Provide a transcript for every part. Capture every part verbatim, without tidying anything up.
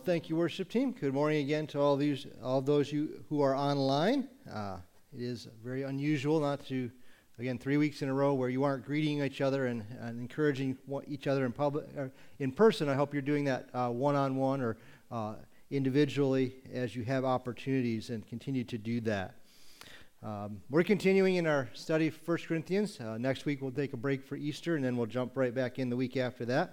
thank you, worship team. Good morning again to all these, all those you who are online. Uh, it is very unusual not to, again, three weeks in a row where you aren't greeting each other and, and encouraging each other in public, or in person. I hope you're doing that uh, one-on-one or uh, individually as you have opportunities, and continue to do that. Um, we're continuing in our study of First Corinthians. Uh, next week we'll take a break for Easter, and then we'll jump right back in the week after that.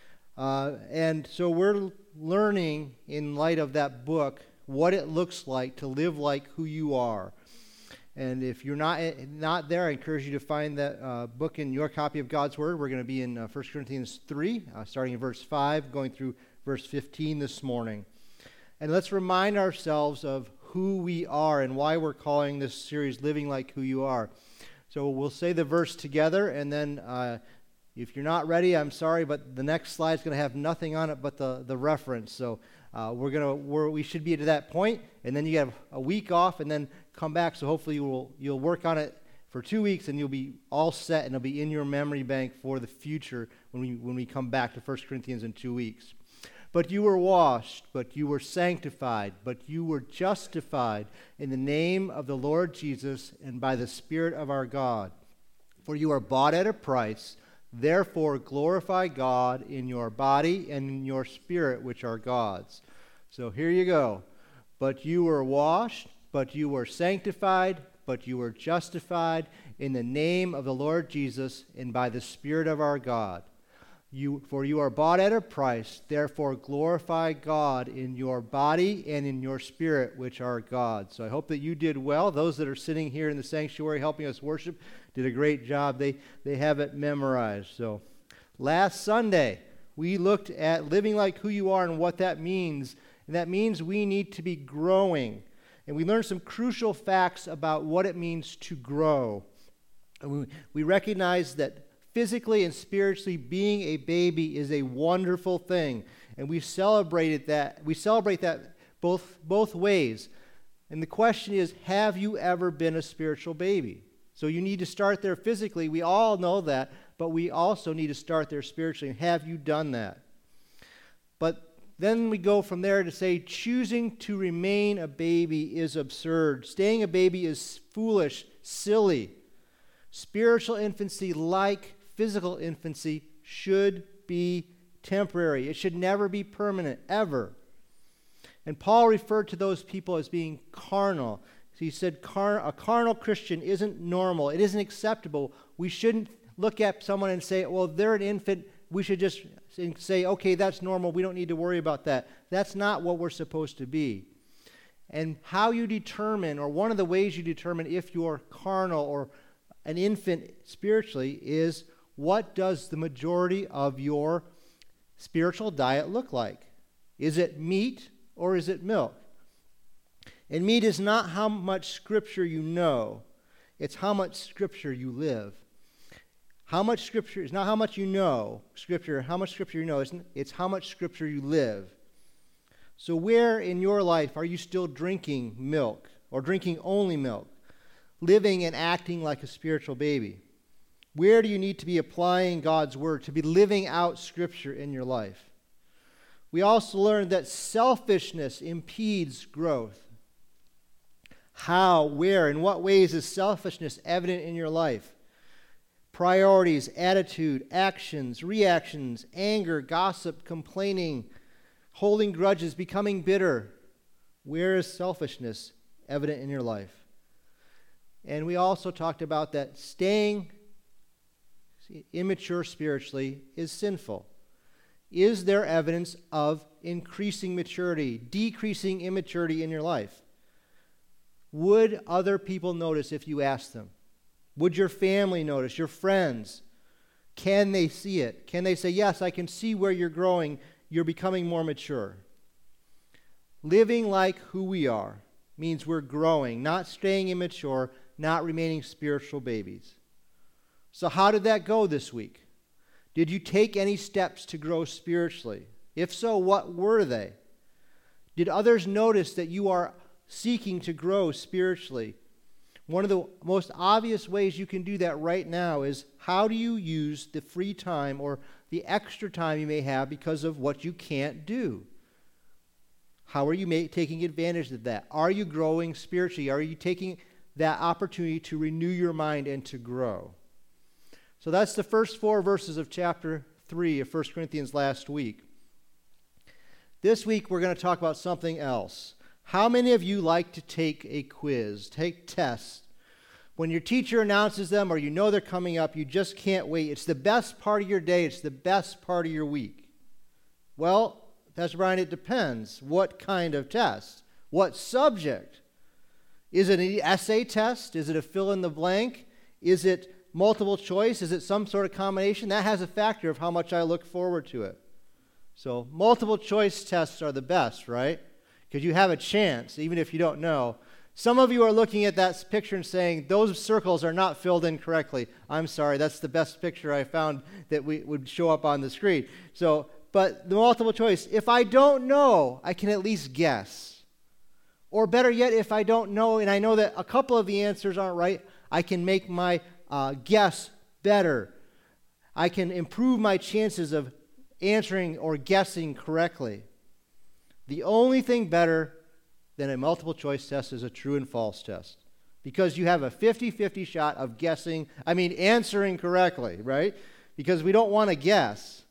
Uh, and so we're learning, in light of that book, what it looks like to live like who you are. And if you're not not there, I encourage you to find that uh, book in your copy of God's Word. We're going to be in uh, First Corinthians three, uh, starting in verse five, going through verse fifteen this morning. And let's remind ourselves of who we are and why we're calling this series Living Like Who You Are. So we'll say the verse together, and then uh, if you're not ready, I'm sorry, but the next slide is going to have nothing on it but the, the reference. So uh, we're gonna we're, we should be to that point, and then you have a week off, and then come back. So hopefully you will you'll work on it for two weeks, and you'll be all set, and it'll be in your memory bank for the future when we when we come back to First Corinthians in two weeks. But you were washed, but you were sanctified, but you were justified in the name of the Lord Jesus and by the Spirit of our God. For you are bought at a price. Therefore, glorify God in your body and in your spirit, which are God's. So here you go. But you were washed, but you were sanctified, but you were justified in the name of the Lord Jesus and by the Spirit of our God. You, for you are bought at a price. Therefore, glorify God in your body and in your spirit, which are God's. So I hope that you did well. Those that are sitting here in the sanctuary helping us worship did a great job. They they have it memorized. So last Sunday, we looked at living like who you are and what that means. And that means we need to be growing. And we learned some crucial facts about what it means to grow. And we, we recognize that physically and spiritually being a baby is a wonderful thing. And we celebrated that. We celebrate that both both ways. And the question is, have you ever been a spiritual baby? So you need to start there physically. We all know that, but we also need to start there spiritually. And have you done that? But then we go from there to say choosing to remain a baby is absurd. Staying a baby is foolish, silly. Spiritual infancy, like physical infancy, should be temporary. It should never be permanent, ever. And Paul referred to those people as being carnal. He said car- a carnal Christian isn't normal. It isn't acceptable. We shouldn't look at someone and say, well, they're an infant. We should just say, okay, that's normal. We don't need to worry about that. That's not what we're supposed to be. And how you determine, or one of the ways you determine if you're carnal or an infant spiritually, is what does the majority of your spiritual diet look like? Is it meat or is it milk? And meat is not how much Scripture you know. It's how much Scripture you live. How much Scripture is not how much you know Scripture, how much Scripture you know. It's, it's how much Scripture you live. So where in your life are you still drinking milk or drinking only milk? Living and acting like a spiritual baby? Where do you need to be applying God's Word, to be living out Scripture in your life? We also learned that selfishness impedes growth. How, where, in what ways is selfishness evident in your life? Priorities, attitude, actions, reactions, anger, gossip, complaining, holding grudges, becoming bitter. Where is selfishness evident in your life? And we also talked about that staying immature spiritually is sinful. Is there evidence of increasing maturity, decreasing immaturity in your life? Would other people notice if you asked them? Would your family notice, your friends? Can they see it? Can they say, yes, I can see where you're growing, you're becoming more mature? Living like who we are means we're growing, not staying immature, not remaining spiritual babies. So how did that go this week? Did you take any steps to grow spiritually? If so, what were they? Did others notice that you are seeking to grow spiritually? One of the most obvious ways you can do that right now is, how do you use the free time or the extra time you may have because of what you can't do? How are you make, taking advantage of that? Are you growing spiritually? Are you taking that opportunity to renew your mind and to grow? So that's the first four verses of chapter three of First Corinthians last week. This week we're going to talk about something else. How many of you like to take a quiz, take tests? When your teacher announces them or you know they're coming up, you just can't wait. It's the best part of your day. It's the best part of your week. Well, Pastor Brian, it depends. What kind of test? What subject? Is it an essay test? Is it a fill in the blank? Is it multiple choice? Is it some sort of combination? That has a factor of how much I look forward to it. So multiple choice tests are the best, right? Because you have a chance, even if you don't know. Some of you are looking at that picture and saying, those circles are not filled in correctly. I'm sorry, that's the best picture I found that we would show up on the screen. So, but the multiple choice, if I don't know, I can at least guess. Or better yet, if I don't know and I know that a couple of the answers aren't right, I can make my uh, guess better. I can improve my chances of answering or guessing correctly. The only thing better than a multiple choice test is a true and false test. Because you have a fifty-fifty shot of guessing, I mean answering correctly, right? Because we don't want to guess.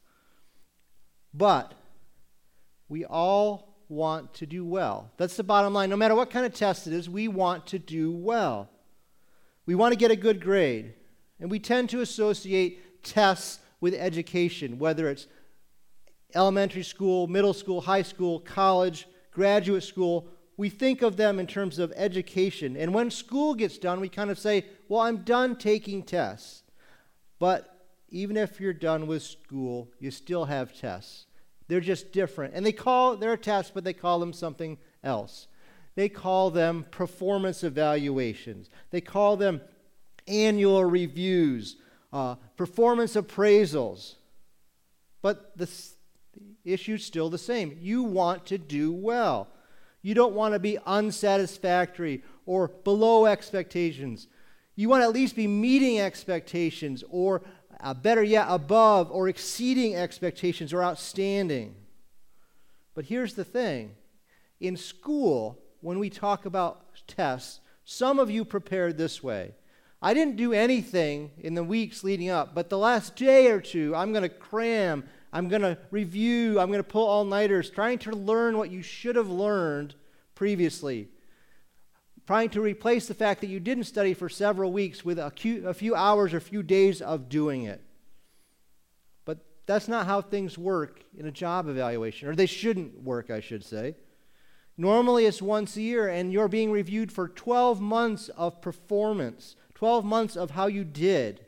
But we all want to do well. That's the bottom line. No matter what kind of test it is, we want to do well. We want to get a good grade. And we tend to associate tests with education, whether it's elementary school, middle school, high school, college, graduate school. We think of them in terms of education. And when school gets done, we kind of say, well, I'm done taking tests. But even if you're done with school, you still have tests. They're just different. And they call, they're tests, but they call them something else. They call them performance evaluations. They call them annual reviews, uh, performance appraisals. But the, the issue's still the same. You want to do well. You don't want to be unsatisfactory or below expectations. You want to at least be meeting expectations or Uh, better yet, above or exceeding expectations or outstanding. But here's the thing. In school, when we talk about tests, some of you prepared this way. I didn't do anything in the weeks leading up, but the last day or two, I'm going to cram, I'm going to review, I'm going to pull all-nighters, trying to learn what you should have learned previously. Trying to replace the fact that you didn't study for several weeks with a few hours or few days of doing it. But that's not how things work in a job evaluation, or they shouldn't work, I should say. Normally it's once a year, and you're being reviewed for twelve months of performance, twelve months of how you did.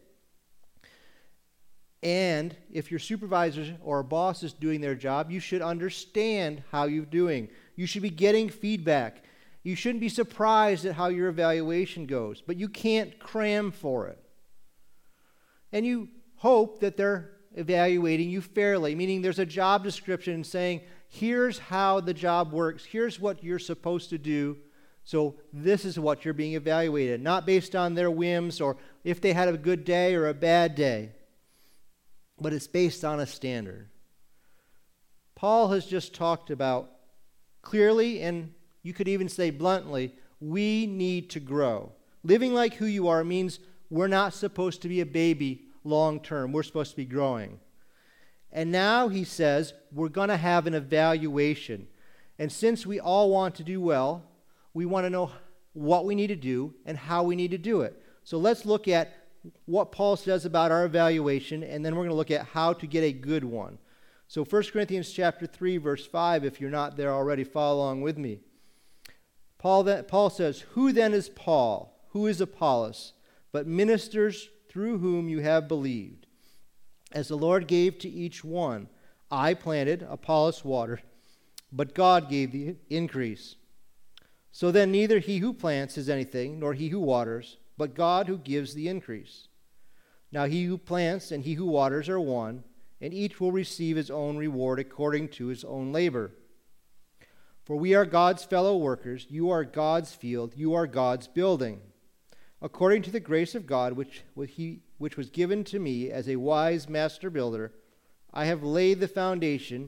And if your supervisor or boss is doing their job, you should understand how you're doing. You should be getting feedback. You shouldn't be surprised at how your evaluation goes, but you can't cram for it. And you hope that they're evaluating you fairly, meaning there's a job description saying, here's how the job works, here's what you're supposed to do, so this is what you're being evaluated, not based on their whims or if they had a good day or a bad day, but it's based on a standard. Paul has just talked about clearly, and you could even say bluntly, we need to grow. Living like who you are means we're not supposed to be a baby long term. We're supposed to be growing. And now he says we're going to have an evaluation. And since we all want to do well, we want to know what we need to do and how we need to do it. So let's look at what Paul says about our evaluation, and then we're going to look at how to get a good one. So First Corinthians chapter three, verse five, if you're not there already, follow along with me. Paul, that, Paul says, who then is Paul? Who is Apollos? But ministers through whom you have believed. As the Lord gave to each one, I planted, Apollos watered, but God gave the increase. So then neither he who plants is anything, nor he who waters, but God who gives the increase. Now he who plants and he who waters are one, and each will receive his own reward according to his own labor. For we are God's fellow workers, you are God's field, you are God's building. According to the grace of God, which, which was given to me as a wise master builder, I have laid the foundation,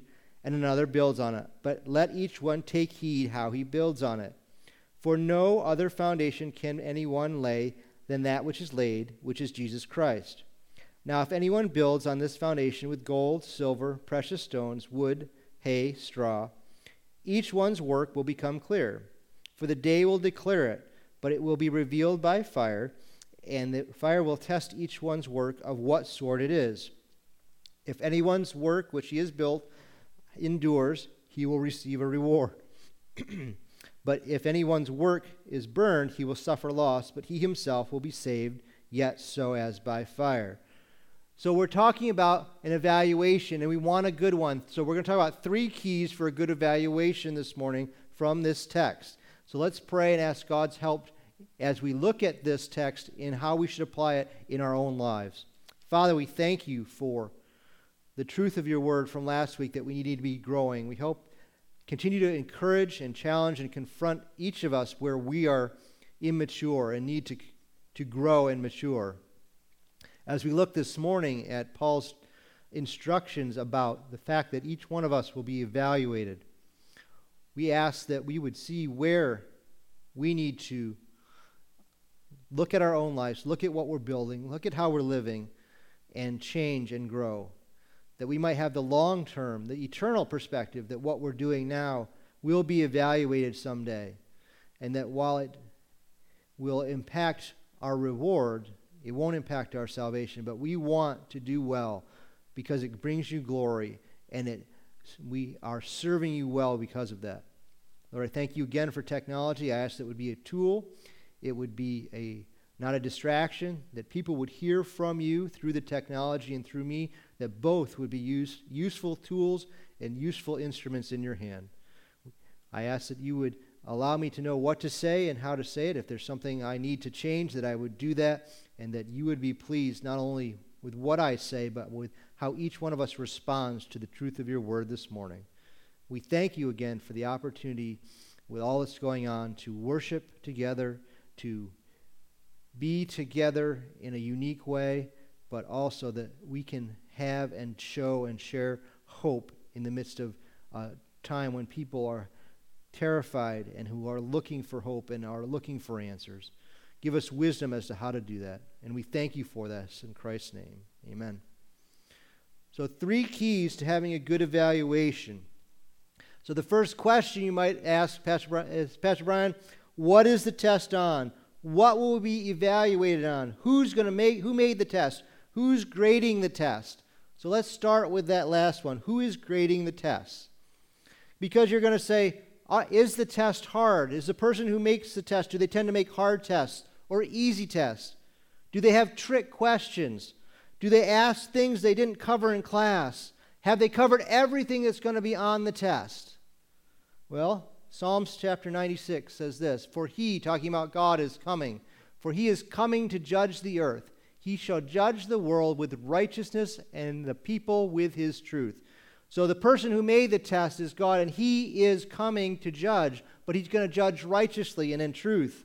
and another builds on it. But let each one take heed how he builds on it. For no other foundation can anyone lay than that which is laid, which is Jesus Christ. Now if anyone builds on this foundation with gold, silver, precious stones, wood, hay, straw, each one's work will become clear. For the day will declare it, but it will be revealed by fire, and the fire will test each one's work of what sort it is. If anyone's work which he has built endures, he will receive a reward. But if anyone's work is burned, he will suffer loss, but he himself will be saved, yet so as by fire. So we're talking about an evaluation, and we want a good one. So we're going to talk about three keys for a good evaluation this morning from this text. So let's pray and ask God's help as we look at this text in how we should apply it in our own lives. Father, we thank you for the truth of your word from last week that we need to be growing. We hope continue to encourage and challenge and confront each of us where we are immature and need to, to grow and mature. As we look this morning at Paul's instructions about the fact that each one of us will be evaluated, we ask that we would see where we need to look at our own lives, look at what we're building, look at how we're living, and change and grow. That we might have the long-term, the eternal perspective that what we're doing now will be evaluated someday. And that while it will impact our reward, it won't impact our salvation. But we want to do well because it brings you glory, and it we are serving you well because of that. Lord, I thank you again for technology. I ask that it would be a tool. It would be a not a distraction, that people would hear from you through the technology and through me, that both would be use, useful tools and useful instruments in your hand. I ask that you would allow me to know what to say and how to say it. If there's something I need to change, that I would do that, and that you would be pleased not only with what I say, but with how each one of us responds to the truth of your word this morning. We thank you again for the opportunity with all that's going on to worship together, to be together in a unique way, but also that we can have and show and share hope in the midst of a time when people are terrified and who are looking for hope and are looking for answers. Give us wisdom as to how to do that. And we thank you for this in Christ's name. Amen. So three keys to having a good evaluation. So the first question you might ask Pastor Brian, is, Pastor Brian, what is the test on? What will be evaluated on? Who's going to make, who made the test? Who's grading the test? So let's start with that last one. Who is grading the test? Because you're going to say, uh, is the test hard? Is the person who makes the test, do they tend to make hard tests or easy tests? Do they have trick questions? Do they ask things they didn't cover in class? Have they covered everything that's going to be on the test? Well, Psalms chapter ninety-six says this, for he, talking about God, is coming. For he is coming to judge the earth. He shall judge the world with righteousness and the people with his truth. So the person who made the test is God, and he is coming to judge, but he's going to judge righteously and in truth.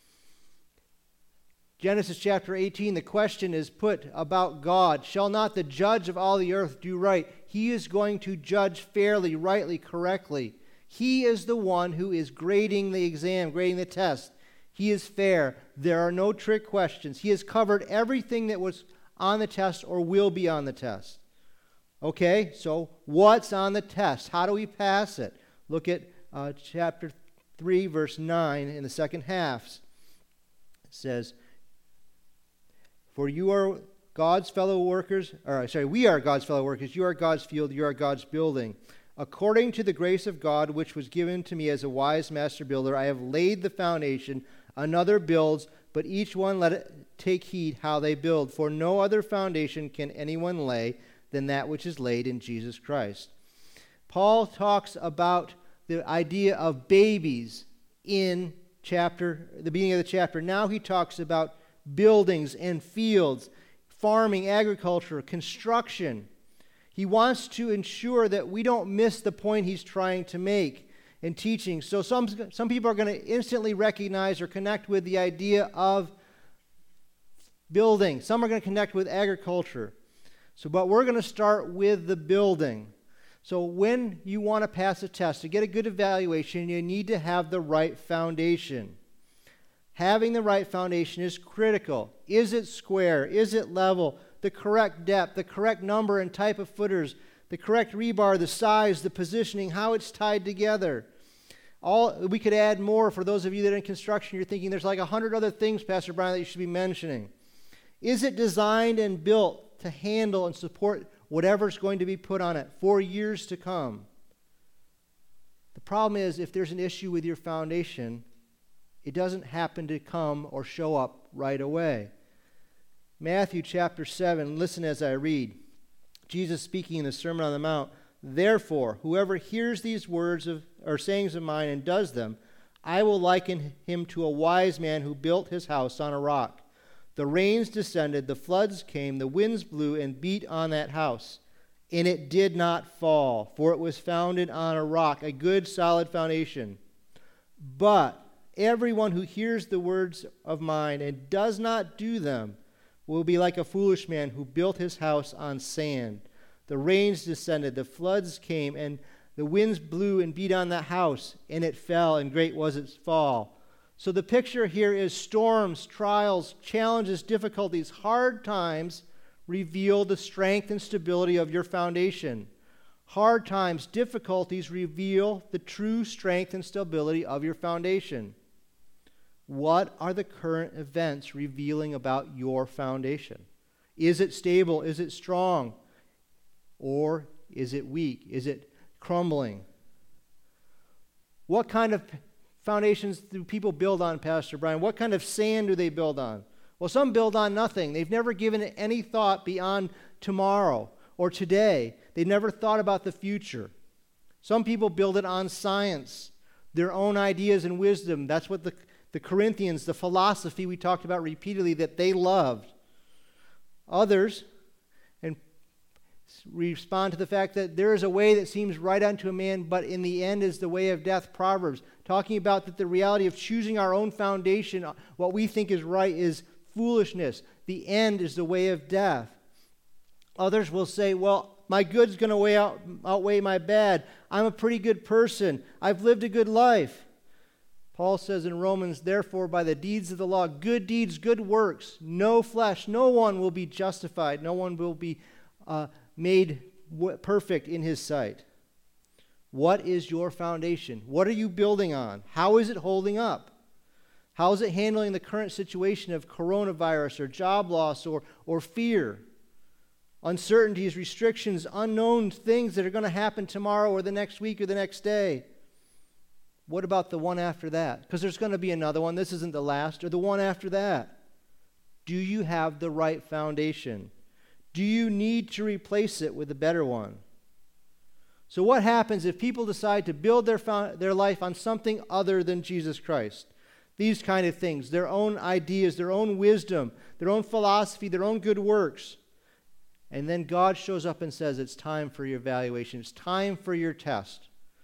Genesis chapter eighteen, the question is put about God. Shall not the judge of all the earth do right? He is going to judge fairly, rightly, correctly. He is the one who is grading the exam, grading the test. He is fair. There are no trick questions. He has covered everything that was on the test or will be on the test. Okay, so what's on the test? How do we pass it? Look at uh, chapter three, verse nine in the second half. It says, for you are God's fellow workers, or sorry, we are God's fellow workers. You are God's field, you are God's building. According to the grace of God, which was given to me as a wise master builder, I have laid the foundation, another builds, but each one let it take heed how they build. For no other foundation can anyone lay than that which is laid in Jesus Christ. Paul talks about the idea of babies in chapter, the beginning of the chapter. Now he talks about buildings and fields, farming, agriculture, construction. He wants to ensure that we don't miss the point he's trying to make in teaching. So some, some people are going to instantly recognize or connect with the idea of building. Some are going to connect with agriculture. So, but we're going to start with the building. So when you want to pass a test, to get a good evaluation, you need to have the right foundation. Having the right foundation is critical. Is it square? Is it level? The correct depth, the correct number and type of footers, the correct rebar, the size, the positioning, how it's tied together. All we could add more for those of you that are in construction. You're thinking there's like a hundred other things, Pastor Brian, that you should be mentioning. Is it designed and built to handle and support whatever's going to be put on it for years to come? The problem is, if there's an issue with your foundation, it doesn't happen to come or show up right away. Matthew chapter seven, listen as I read. Jesus speaking in the Sermon on the Mount, "Therefore, whoever hears these words of or sayings of mine and does them, I will liken him to a wise man who built his house on a rock. The rains descended, the floods came, the winds blew and beat on that house, and it did not fall, for it was founded on a rock, a good solid foundation. But everyone who hears the words of mine and does not do them will be like a foolish man who built his house on sand. The rains descended, the floods came, and the winds blew and beat on that house, and it fell, and great was its fall." So the picture here is storms, trials, challenges, difficulties, hard times reveal the strength and stability of your foundation. Hard times, difficulties reveal the true strength and stability of your foundation. What are the current events revealing about your foundation? Is it stable? Is it strong? Or is it weak? Is it crumbling? What kind of foundations do people build on, Pastor Brian? What kind of sand do they build on? Well, some build on nothing. They've never given it any thought beyond tomorrow or today. They've never thought about the future. Some people build it on science, their own ideas and wisdom. That's what the, the Corinthians, the philosophy we talked about repeatedly, that they loved. Others, and respond to the fact that there is a way that seems right unto a man, but in the end is the way of death. Proverbs, talking about that the reality of choosing our own foundation, what we think is right, is foolishness. The end is the way of death. Others will say, well, my good's going to weigh out, outweigh my bad. I'm a pretty good person. I've lived a good life. Paul says in Romans, "Therefore, by the deeds of the law, good deeds, good works, no flesh, no one will be justified. No one will be uh, made perfect in his sight." What is your foundation? What are you building on? How is it holding up? How is it handling the current situation of coronavirus or job loss or, or fear? Uncertainties, restrictions, unknown things that are going to happen tomorrow or the next week or the next day. What about the one after that? Because there's going to be another one. This isn't the last. Or the one after that. Do you have the right foundation? Do you need to replace it with a better one? So what happens if people decide to build their found, their life on something other than Jesus Christ? These kind of things, their own ideas, their own wisdom, their own philosophy, their own good works. And then God shows up and says, it's time for your evaluation. It's time for your test.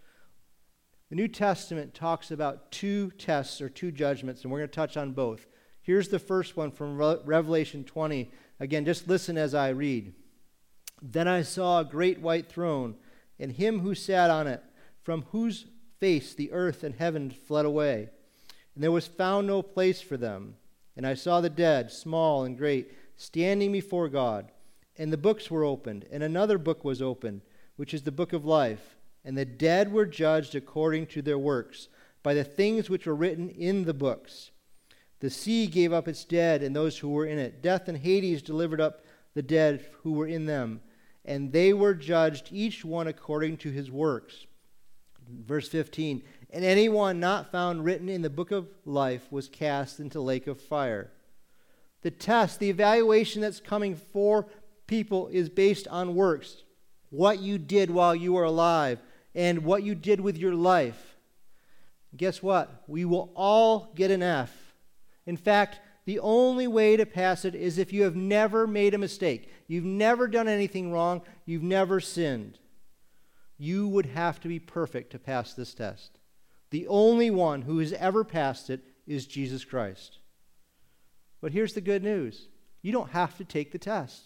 The New Testament talks about two tests or two judgments, and we're going to touch on both. Here's the first one from Re- Revelation twenty. Again, just listen as I read. "Then I saw a great white throne, and him who sat on it, from whose face the earth and heaven fled away. And there was found no place for them. And I saw the dead, small and great, standing before God. And the books were opened, and another book was opened, which is the book of life. And the dead were judged according to their works, by the things which were written in the books. The sea gave up its dead and those who were in it. Death and Hades delivered up the dead who were in them. And they were judged, each one according to his works." Verse fifteen, "And anyone not found written in the book of life was cast into the lake of fire." The test, the evaluation that's coming for people is based on works. What you did while you were alive and what you did with your life. Guess what? We will all get an F. In fact, the only way to pass it is if you have never made a mistake. You've never done anything wrong. You've never sinned. You would have to be perfect to pass this test. The only one who has ever passed it is Jesus Christ. But here's the good news. You don't have to take the test.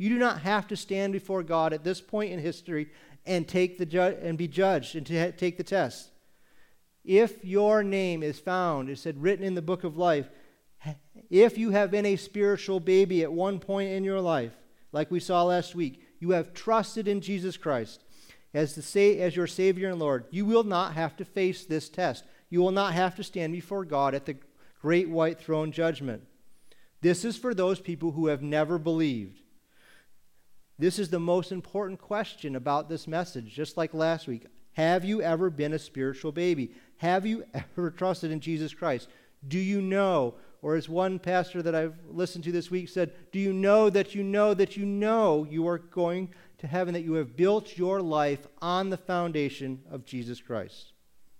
You do not have to stand before God at this point in history and take the ju- and be judged and to ha- take the test. If your name is found, it said, written in the book of life, if you have been a spiritual baby at one point in your life, like we saw last week, you have trusted in Jesus Christ as the sa- as your Savior and Lord, you will not have to face this test. You will not have to stand before God at the great white throne judgment. This is for those people who have never believed. This is the most important question about this message, just like last week. Have you ever been a spiritual baby? Have you ever trusted in Jesus Christ? Do you know, or as one pastor that I've listened to this week said, do you know that you know that you know you are going to heaven, that you have built your life on the foundation of Jesus Christ?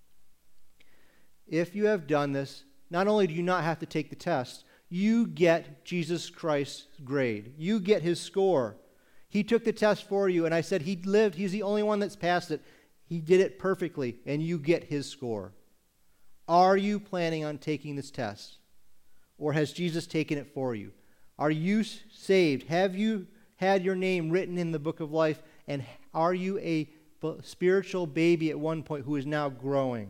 If you have done this, not only do you not have to take the test, you get Jesus Christ's grade. You get his score. He took the test for you, and I said he lived. He's the only one that's passed it. He did it perfectly, and you get his score. Are you planning on taking this test? Or has Jesus taken it for you? Are you saved? Have you had your name written in the book of life? And are you a spiritual baby at one point who is now growing?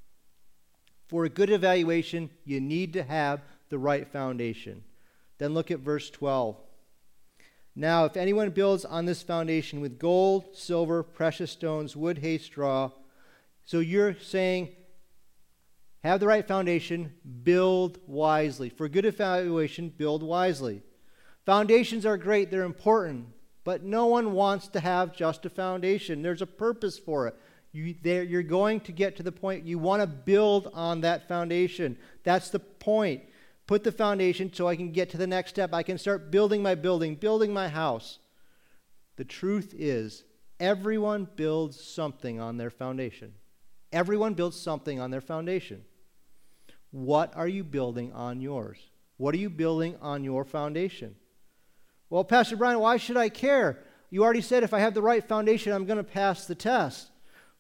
For a good evaluation, you need to have the right foundation. Then look at verse twelve. Now, if anyone builds on this foundation with gold, silver, precious stones, wood, hay, straw, so you're saying, have the right foundation, build wisely. For good evaluation, build wisely. Foundations are great, they're important, but no one wants to have just a foundation. There's a purpose for it. You, you're going to get to the point you want to build on that foundation. That's the point. Put the foundation so I can get to the next step. I can start building my building, building my house. The truth is, everyone builds something on their foundation. Everyone builds something on their foundation. What are you building on yours? What are you building on your foundation? Well, Pastor Brian, why should I care? You already said if I have the right foundation, I'm going to pass the test.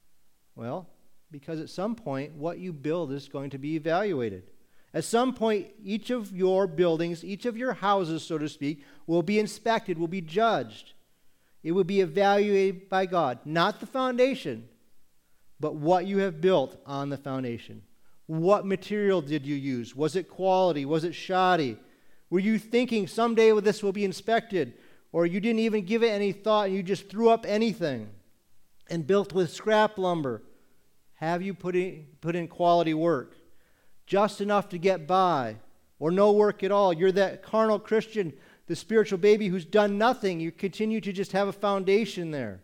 Well, because at some point, what you build is going to be evaluated. At some point, each of your buildings, each of your houses, so to speak, will be inspected, will be judged. It will be evaluated by God. Not the foundation, but what you have built on the foundation. What material did you use? Was it quality? Was it shoddy? Were you thinking someday this will be inspected? Or you didn't even give it any thought and you just threw up anything and built with scrap lumber? Have you put in, put in quality work? Just enough to get by, or no work at all? You're that carnal Christian, the spiritual baby who's done nothing. You continue to just have a foundation there.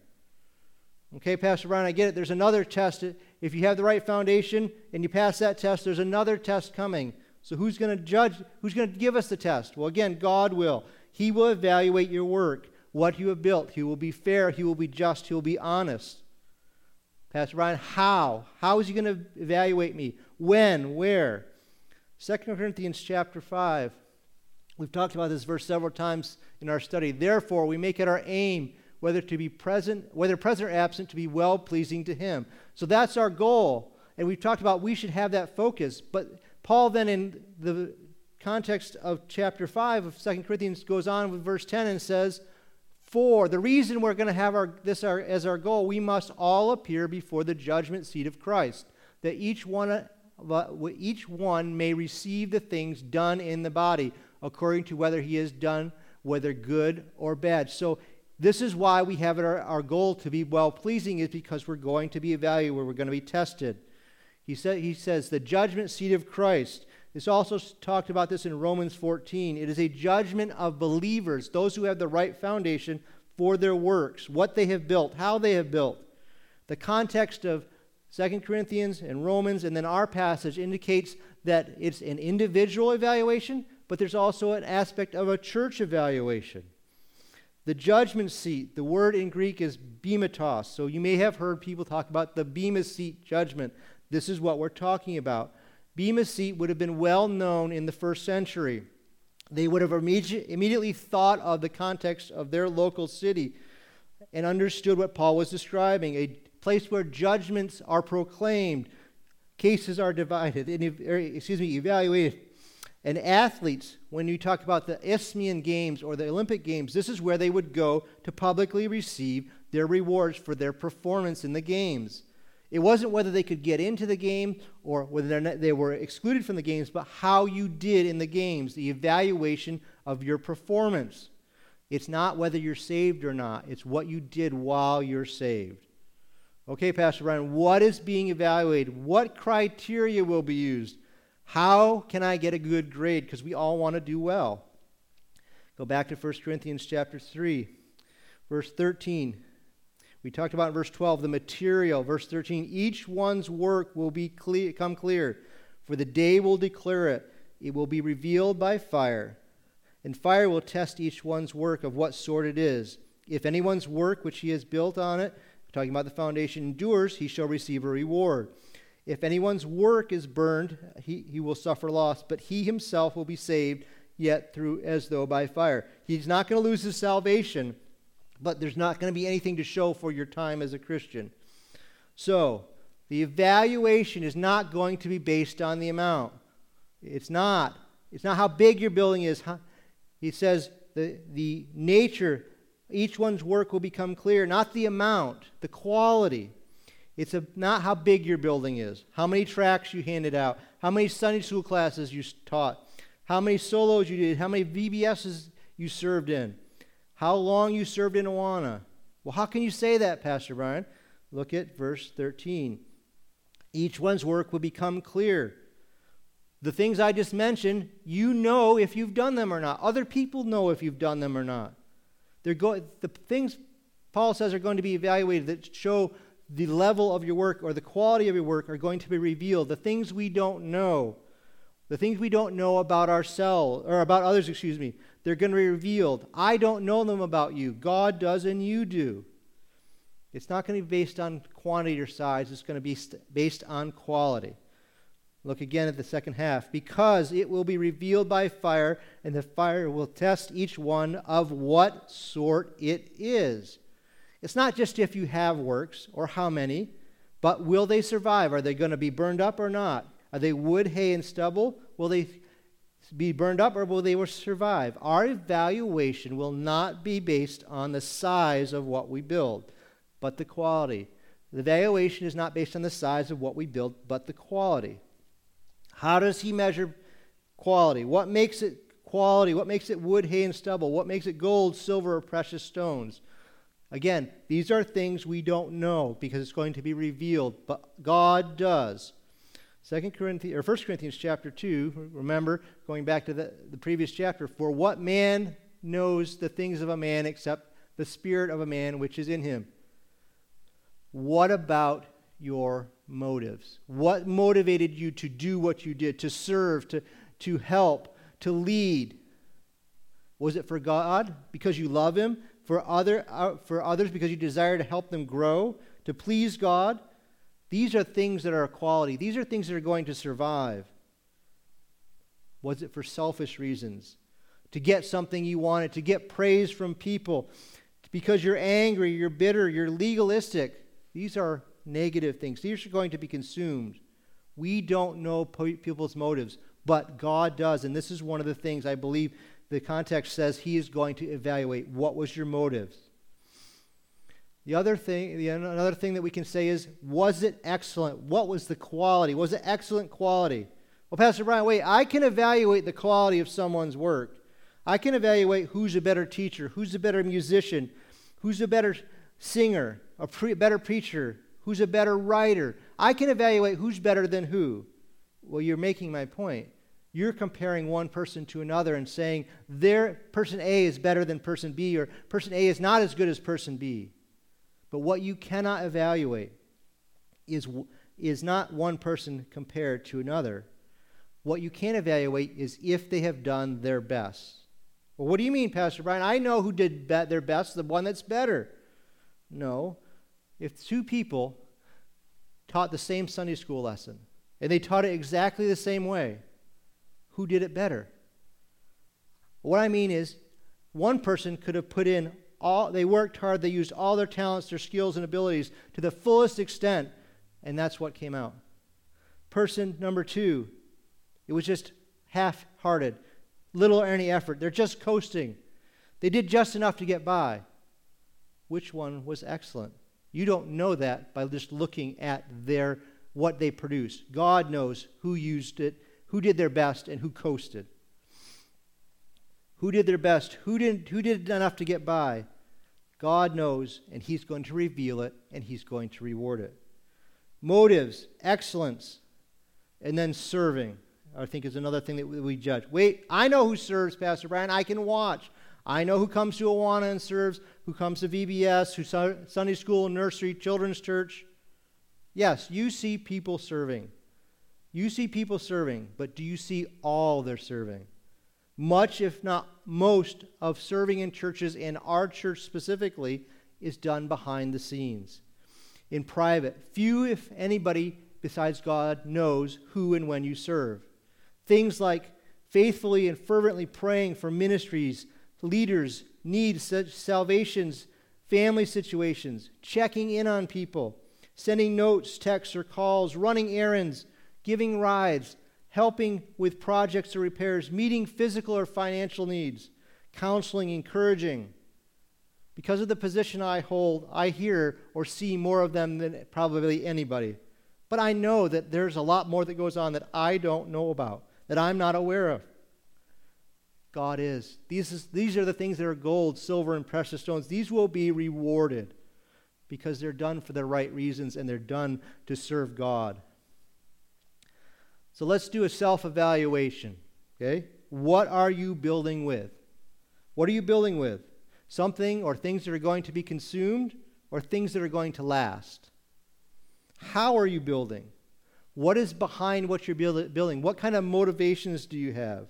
Okay, Pastor Brian, I get it. There's another test. If you have the right foundation and you pass that test, there's another test coming. So who's going to judge? Who's going to give us the test? Well, again, God will. He will evaluate your work, what you have built. He will be fair. He will be just. He will be honest. Pastor Brian, how? How is he going to evaluate me? When? Where? Second Corinthians chapter five. We've talked about this verse several times in our study. Therefore, we make it our aim, whether to be present, whether present or absent, to be well-pleasing to him. So that's our goal. And we've talked about we should have that focus. But Paul then, in the context of chapter five of Second Corinthians, goes on with verse ten and says, For the reason we're going to have our, this our, as our goal, we must all appear before the judgment seat of Christ, that each one, each one may receive the things done in the body, according to whether he has done, whether good or bad. So this is why we have it our, our goal to be well-pleasing, is because we're going to be evaluated, we're going to be tested. He, said, he says, the judgment seat of Christ. This also talked about this in Romans fourteen. It is a judgment of believers, those who have the right foundation for their works, what they have built, how they have built. The context of Second Corinthians and Romans and then our passage indicates that it's an individual evaluation, but there's also an aspect of a church evaluation. The judgment seat, the word in Greek is bimatos. So you may have heard people talk about the Bema seat judgment. This is what we're talking about. Bema seat would have been well known in the first century. They would have immedi- immediately thought of the context of their local city and understood what Paul was describing, a place where judgments are proclaimed, cases are divided, and, excuse me, evaluated, And athletes, when you talk about the Isthmian Games or the Olympic Games, this is where they would go to publicly receive their rewards for their performance in the games. It wasn't whether they could get into the game or whether they were excluded from the games, but how you did in the games, the evaluation of your performance. It's not whether you're saved or not. It's what you did while you're saved. Okay, Pastor Brian, what is being evaluated? What criteria will be used? How can I get a good grade? Because we all want to do well. Go back to First Corinthians chapter three, verse thirteen. We talked about in verse twelve, the material. Verse thirteen, each one's work will be clear, come clear, for the day will declare it. It will be revealed by fire. And fire will test each one's work of what sort it is. If anyone's work which he has built on it, talking about the foundation, endures, he shall receive a reward. If anyone's work is burned, he, he will suffer loss, but he himself will be saved, yet through as though by fire. He's not going to lose his salvation, but there's not going to be anything to show for your time as a Christian. So, the evaluation is not going to be based on the amount. It's not. It's not how big your building is. He says the, the nature, each one's work will become clear, not the amount, the quality. It's a, not how big your building is, how many tracts you handed out, how many Sunday school classes you taught, how many solos you did, how many V B S's you served in, how long you served in Awana. Well, how can you say that, Pastor Brian? Look at verse thirteen. Each one's work will become clear. The things I just mentioned, you know if you've done them or not. Other people know if you've done them or not. They're go- the things Paul says are going to be evaluated that show the level of your work or the quality of your work are going to be revealed. The things we don't know, the things we don't know about ourselves, or about others, excuse me, they're going to be revealed. I don't know them about you. God does and you do. It's not going to be based on quantity or size. It's going to be st- based on quality. Look again at the second half. Because it will be revealed by fire, and the fire will test each one of what sort it is. It's not just if you have works or how many, but will they survive? Are they going to be burned up or not? Are they wood, hay, and stubble? Will they be burned up or will they survive? Our evaluation will not be based on the size of what we build, but the quality. The evaluation is not based on the size of what we build, but the quality. How does he measure quality? What makes it quality? What makes it wood, hay, and stubble? What makes it gold, silver, or precious stones? Again, these are things we don't know because it's going to be revealed, but God does. Second Corinthians or First Corinthians chapter two, remember, going back to the, the previous chapter, for what man knows the things of a man except the spirit of a man which is in him? What about your motives? What motivated you to do what you did, to serve, to, to help, to lead? Was it for God because you love him? For other uh, for others because you desire to help them grow, to please God? These are things that are a quality. These are things that are going to survive. Was it for selfish reasons? To get something you wanted, to get praise from people, because you're angry, you're bitter, you're legalistic. These are negative things. These are going to be consumed. We don't know people's motives, but God does. And this is one of the things I believe the context says he is going to evaluate. What was your motives? The other thing, the, another thing that we can say is, was it excellent? What was the quality? Was it excellent quality? Well, Pastor Brian, wait, I can evaluate the quality of someone's work. I can evaluate who's a better teacher, who's a better musician, who's a better singer, a pre- better preacher, who's a better writer. I can evaluate who's better than who. Well, you're making my point. You're comparing one person to another and saying their person A is better than person B, or person A is not as good as person B. But what you cannot evaluate is, is not one person compared to another. What you can evaluate is if they have done their best. Well, what do you mean, Pastor Brian? I know who did be- their best, the one that's better. No. If two people taught the same Sunday school lesson, and they taught it exactly the same way, who did it better? What I mean is, one person could have put in all, they worked hard, they used all their talents, their skills, and abilities to the fullest extent, and that's what came out. Person number two, it was just half-hearted, little or any effort. They're just coasting. They did just enough to get by. Which one was excellent? You don't know that by just looking at their what they produced. God knows who used it, who did their best, and who coasted. Who did their best? Who didn't? Who did enough to get by? God knows, and He's going to reveal it, and He's going to reward it. Motives, excellence, and then serving, I think, is another thing that we judge. Wait, I know who serves, Pastor Brian. I can watch. I know who comes to Awana and serves, who comes to V B S, who Sunday school, nursery, children's church. Yes, you see people serving. You see people serving, but do you see all they're serving? Much, if not most, of serving in churches, and our church specifically, is done behind the scenes. In private, few, if anybody, besides God, knows who and when you serve. Things like faithfully and fervently praying for ministries, leaders, needs, salvations, family situations, checking in on people, sending notes, texts, or calls, running errands, giving rides, helping with projects or repairs, meeting physical or financial needs, counseling, encouraging. Because of the position I hold, I hear or see more of them than probably anybody. But I know that there's a lot more that goes on that I don't know about, that I'm not aware of. God is. These, is, these are the things that are gold, silver, and precious stones. These will be rewarded because they're done for the right reasons and they're done to serve God. So let's do a self-evaluation, okay? What are you building with? What are you building with? Something or things that are going to be consumed or things that are going to last? How are you building? What is behind what you're build- building? What kind of motivations do you have?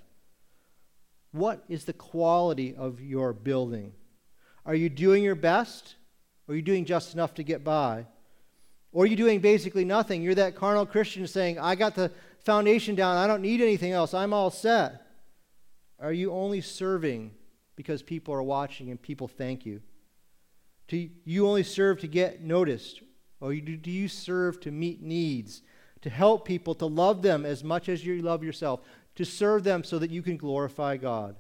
What is the quality of your building? Are you doing your best? Or are you doing just enough to get by? Or are you doing basically nothing? You're that carnal Christian saying, I got the foundation down. I don't need anything else. I'm all set. Are you only serving because people are watching and people thank you? Do you only serve to get noticed? Or do you serve to meet needs, to help people, to love them as much as you love yourself, to serve them so that you can glorify God?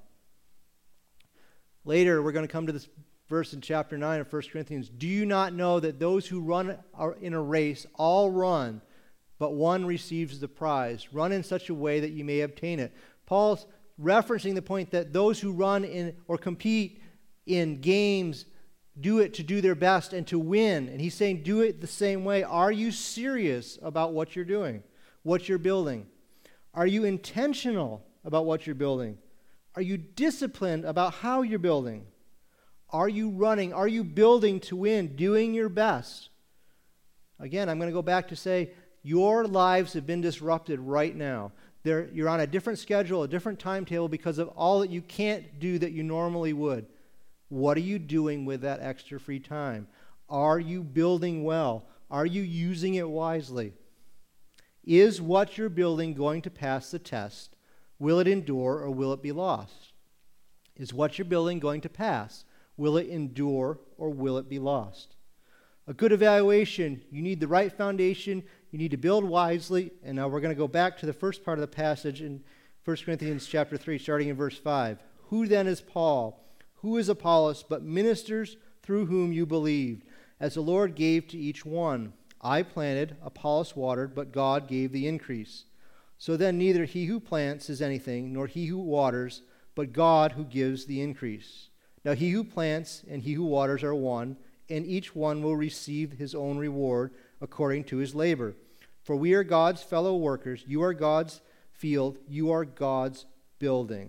Later, we're going to come to this verse in chapter nine of First Corinthians. Do you not know that those who run are in a race all run, but one receives the prize? Run in such a way that you may obtain it. Paul's referencing the point that those who run in or compete in games do it to do their best and to win. And he's saying do it the same way. Are you serious about what you're doing, what you're building? Are you intentional about what you're building? Are you disciplined about how you're building? Are you running? Are you building to win, doing your best? Again, I'm going to go back to say, your lives have been disrupted right now. They're, you're on a different schedule, a different timetable because of all that you can't do that you normally would. What are you doing with that extra free time? Are you building well? Are you using it wisely? Is what you're building going to pass the test? Will it endure or will it be lost? Is what you're building going to pass? Will it endure or will it be lost? A good evaluation, you need the right foundation, you need to build wisely, and now we're going to go back to the first part of the passage in First Corinthians chapter three, starting in verse five. Who then is Paul? Who is Apollos, but ministers through whom you believed, as the Lord gave to each one? I planted, Apollos watered, but God gave the increase. So then neither he who plants is anything, nor he who waters, but God who gives the increase. Now he who plants and he who waters are one, and each one will receive his own reward according to his labor. For we are God's fellow workers. You are God's field. You are God's building.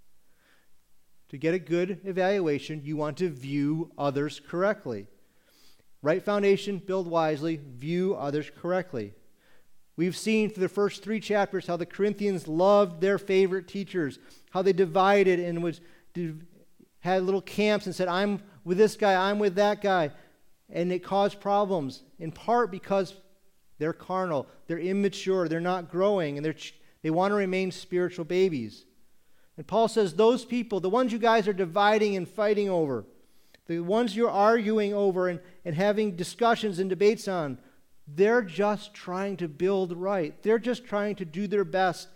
To get a good evaluation, you want to view others correctly. Right foundation, build wisely, view others correctly. We've seen through the first three chapters how the Corinthians loved their favorite teachers, how they divided and was had little camps and said, I'm with this guy, I'm with that guy. And it caused problems, in part because they're carnal, they're immature, they're not growing, and they're, they want to remain spiritual babies. And Paul says those people, the ones you guys are dividing and fighting over, the ones you're arguing over and, and having discussions and debates on, they're just trying to build right. They're just trying to do their best.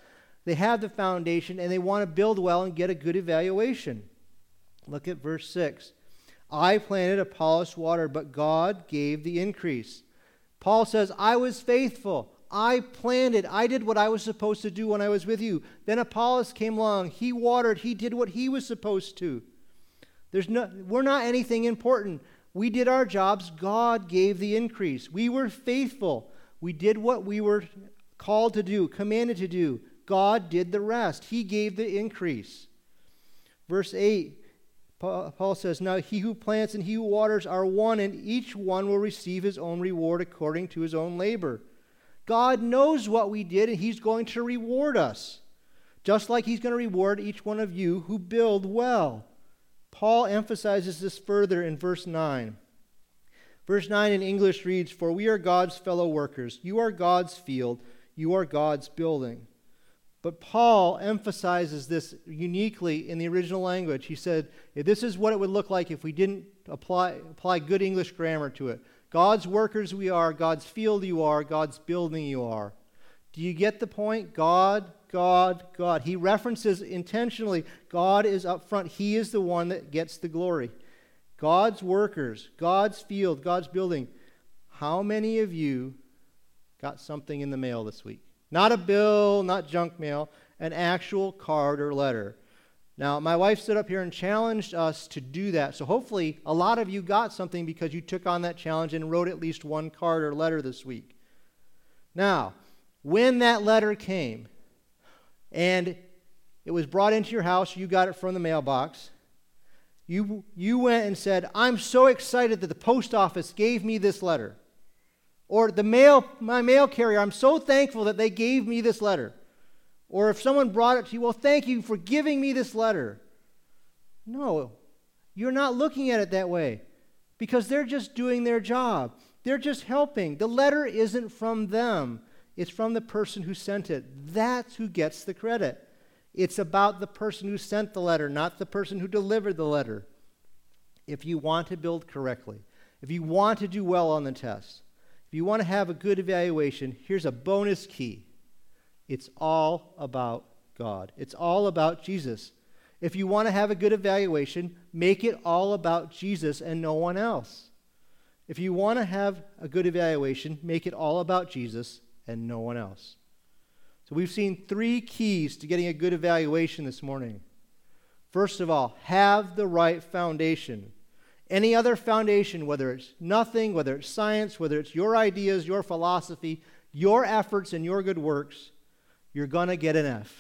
They have the foundation, and they want to build well and get a good evaluation. Look at verse six. I planted, Apollos watered, but God gave the increase. Paul says, I was faithful. I planted. I did what I was supposed to do when I was with you. Then Apollos came along. He watered. He did what he was supposed to. There's no, we're not anything important. We did our jobs. God gave the increase. We were faithful. We did what we were called to do, commanded to do. God did the rest. He gave the increase. Verse eight, Paul says, now he who plants and he who waters are one, and each one will receive his own reward according to his own labor. God knows what we did, and he's going to reward us, just like he's going to reward each one of you who build well. Paul emphasizes this further in verse nine. Verse nine in English reads, for we are God's fellow workers. You are God's field. You are God's building. But Paul emphasizes this uniquely in the original language. He said, if this is what it would look like if we didn't apply, apply good English grammar to it. God's workers we are, God's field you are, God's building you are. Do you get the point? God, God, God. He references intentionally, God is up front. He is the one that gets the glory. God's workers, God's field, God's building. How many of you got something in the mail this week? Not a bill, not junk mail, an actual card or letter. Now, my wife stood up here and challenged us to do that. So hopefully a lot of you got something because you took on that challenge and wrote at least one card or letter this week. Now, when that letter came and it was brought into your house, you got it from the mailbox, you, you went and said, I'm so excited that the post office gave me this letter. Or the mail, my mail carrier, I'm so thankful that they gave me this letter. Or if someone brought it to you, well, thank you for giving me this letter. No, you're not looking at it that way because they're just doing their job. They're just helping. The letter isn't from them. It's from the person who sent it. That's who gets the credit. It's about the person who sent the letter, not the person who delivered the letter. If you want to build correctly, if you want to do well on the test, if you want to have a good evaluation, here's a bonus key. It's all about God. It's all about Jesus. If you want to have a good evaluation, make it all about Jesus and no one else. If you want to have a good evaluation, make it all about Jesus and no one else. So we've seen three keys to getting a good evaluation this morning. First of all, have the right foundation. Any other foundation, whether it's nothing, whether it's science, whether it's your ideas, your philosophy, your efforts, and your good works, you're going to get an F.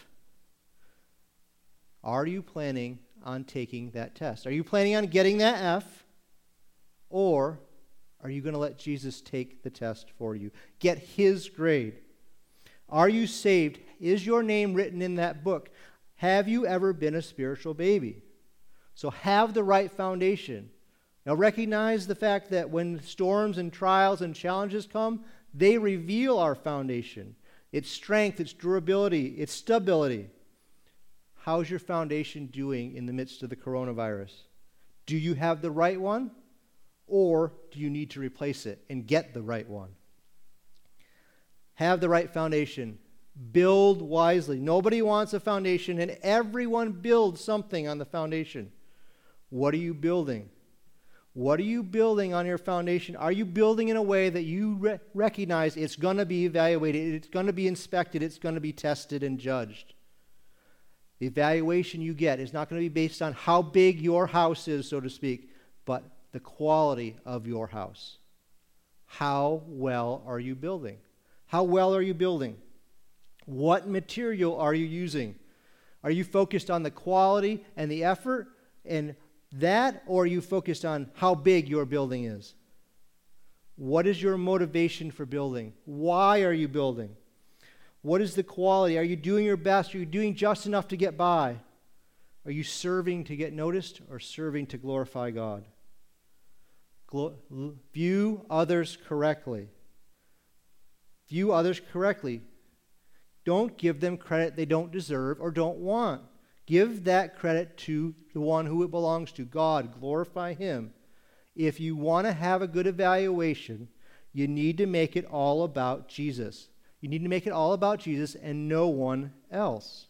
Are you planning on taking that test? Are you planning on getting that F? Or are you going to let Jesus take the test for you? Get his grade. Are you saved? Is your name written in that book? Have you ever been a spiritual baby? So have the right foundation. Now recognize the fact that when storms and trials and challenges come, they reveal our foundation. Its strength, its durability, its stability. How's your foundation doing in the midst of the coronavirus? Do you have the right one? Or do you need to replace it and get the right one? Have the right foundation. Build wisely. Nobody wants a foundation, and everyone builds something on the foundation. What are you building? What are you building on your foundation? Are you building in a way that you re- recognize it's going to be evaluated, it's going to be inspected, it's going to be tested and judged? The evaluation you get is not going to be based on how big your house is, so to speak, but the quality of your house. How well are you building? How well are you building? What material are you using? Are you focused on the quality and the effort and that, or are you focused on how big your building is? What is your motivation for building? Why are you building? What is the quality? Are you doing your best? Are you doing just enough to get by? Are you serving to get noticed or serving to glorify God? Glo- view others correctly. View others correctly. Don't give them credit they don't deserve or don't want. Give that credit to the one who it belongs to, God. Glorify him. If you want to have a good evaluation, you need to make it all about Jesus. You You need to make it all about Jesus and no one else.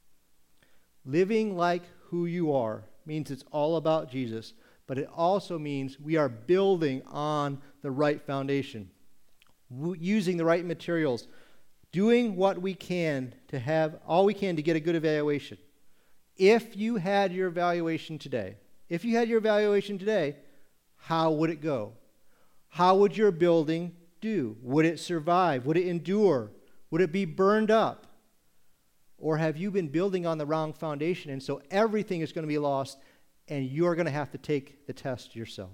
Living like who you are means it's all about Jesus, but it also means we are building on the right foundation, w- using the right materials, doing what we can to have all we can to get a good evaluation. If you had your evaluation today, if you had your evaluation today, how would it go? How would your building do? Would it survive? Would it endure? Would it be burned up? Or have you been building on the wrong foundation, and so everything is going to be lost, and you're going to have to take the test yourself?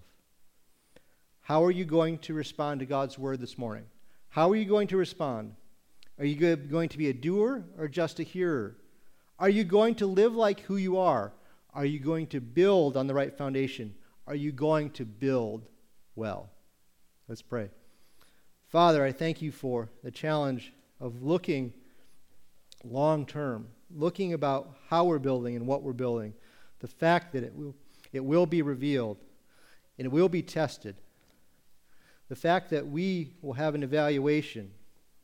How are you going to respond to God's word this morning? How are you going to respond? Are you going to be a doer or just a hearer? Are you going to live like who you are? Are you going to build on the right foundation? Are you going to build well? Let's pray. Father, I thank you for the challenge of looking long term, looking about how we're building and what we're building, the fact that it will, it will be revealed and it will be tested, the fact that we will have an evaluation.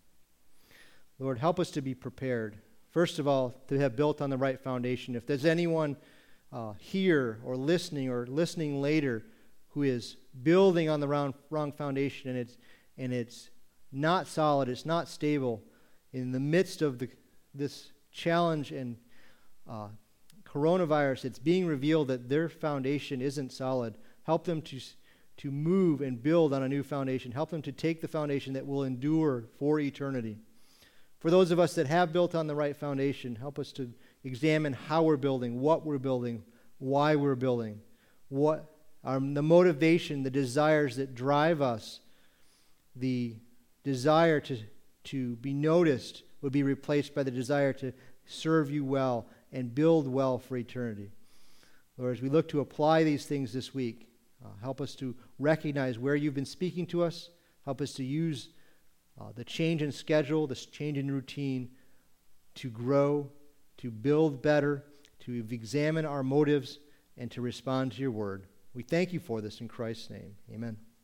Lord, help us to be prepared. First of all, to have built on the right foundation. If there's anyone uh, here or listening or listening later who is building on the wrong, wrong foundation and it's and it's not solid, it's not stable, in the midst of the, this challenge and uh, coronavirus, it's being revealed that their foundation isn't solid. Help them to, to move and build on a new foundation. Help them to take the foundation that will endure for eternity. For those of us that have built on the right foundation, help us to examine how we're building, what we're building, why we're building, what are the motivation, the desires that drive us. The desire to, to be noticed would be replaced by the desire to serve you well and build well for eternity. Lord, as we look to apply these things this week, uh, help us to recognize where you've been speaking to us. Help us to use uh, the change in schedule, this change in routine to grow, to build better, to examine our motives, and to respond to your word. We thank you for this in Christ's name. Amen.